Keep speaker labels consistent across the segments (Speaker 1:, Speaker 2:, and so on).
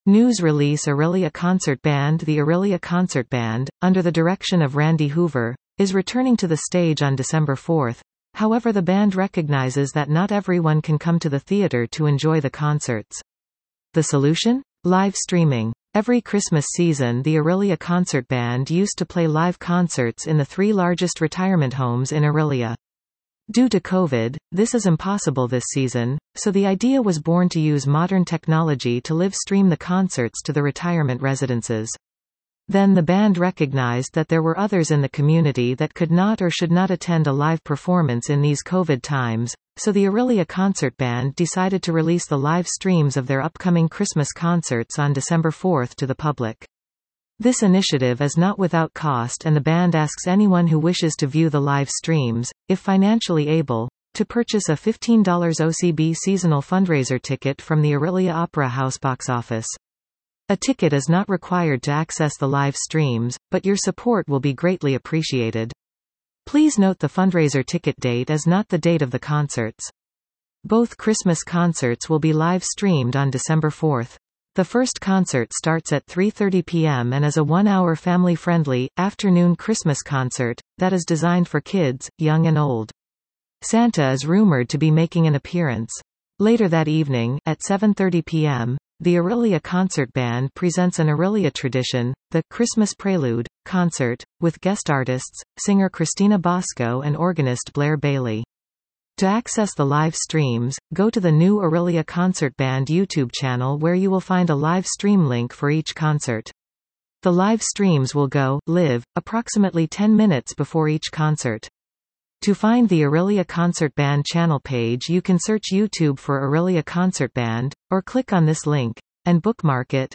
Speaker 1: News release Aurelia Concert Band. The Aurelia Concert Band, under the direction of Randy Hoover, is returning to the stage on December 4. However, the band recognizes that not everyone can come to the theater to enjoy the concerts. The solution? Live streaming. Every Christmas season, the Aurelia Concert Band used to play live concerts in the 3 largest retirement homes in Aurelia. Due to COVID, this is impossible this season, so the idea was born to use modern technology to live stream the concerts to the retirement residences. Then the band recognized that there were others in the community that could not or should not attend a live performance in these COVID times, so the Aurelia Concert Band decided to release the live streams of their upcoming Christmas concerts on December 4 to the public. This initiative is not without cost, and the band asks anyone who wishes to view the live streams, if financially able, to purchase a $15 OCB seasonal fundraiser ticket from the Aurelia Opera House box office. A ticket is not required to access the live streams, but your support will be greatly appreciated. Please note the fundraiser ticket date is not the date of the concerts. Both Christmas concerts will be live streamed on December 4. The first concert starts at 3:30 p.m. and is a 1-hour family-friendly, afternoon Christmas concert, that is designed for kids, young and old. Santa is rumored to be making an appearance. Later that evening, at 7:30 p.m., the Aurelia Concert Band presents an Aurelia tradition, the Christmas Prelude concert, with guest artists, singer Christina Bosco and organist Blair Bailey. To access the live streams, go to the new Aurelia Concert Band YouTube channel where you will find a live stream link for each concert. The live streams will go live approximately 10 minutes before each concert. To find the Aurelia Concert Band channel page, you can search YouTube for Aurelia Concert Band, or click on this link, and bookmark it,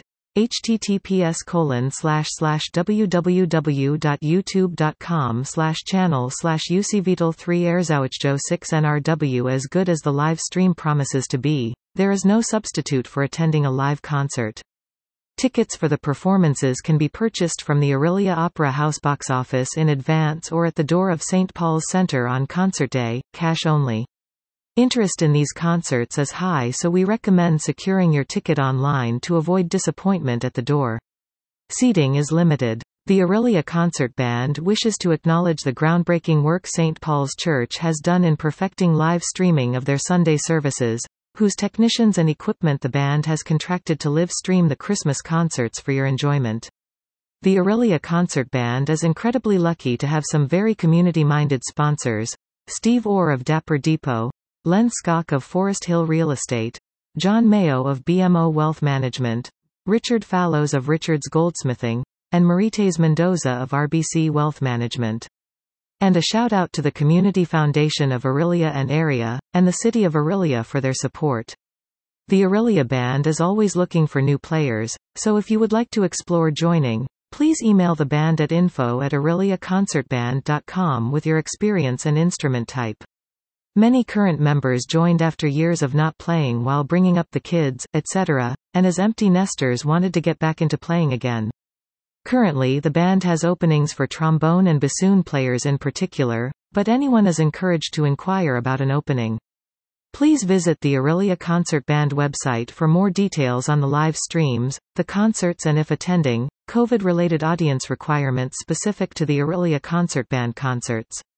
Speaker 1: https://www.youtube.com/channel/UCVital3 Erzouchjo 6 NRW. As good as the live stream promises to be, there is no substitute for attending a live concert. Tickets for the performances can be purchased from the Aurelia Opera House box office in advance or at the door of St. Paul's Center on concert day, cash only. Interest in these concerts is high, so we recommend securing your ticket online to avoid disappointment at the door. Seating is limited. The Aurelia Concert Band wishes to acknowledge the groundbreaking work St. Paul's Church has done in perfecting live streaming of their Sunday services, whose technicians and equipment the band has contracted to live stream the Christmas concerts for your enjoyment. The Aurelia Concert Band is incredibly lucky to have some very community-minded sponsors: Steve Orr of Dapper Depot, Len Skok of Forest Hill Real Estate, John Mayo of BMO Wealth Management, Richard Fallows of Richards Goldsmithing, and Marites Mendoza of RBC Wealth Management. And a shout-out to the Community Foundation of Aurelia and Area, and the City of Aurelia for their support. The Aurelia Band is always looking for new players, so if you would like to explore joining, please email the band at info@aureliaconcertband.com with your experience and instrument type. Many current members joined after years of not playing while bringing up the kids, etc., and as empty nesters wanted to get back into playing again. Currently the band has openings for trombone and bassoon players in particular, but anyone is encouraged to inquire about an opening. Please visit the Aurelia Concert Band website for more details on the live streams, the concerts, and if attending, COVID-related audience requirements specific to the Aurelia Concert Band concerts.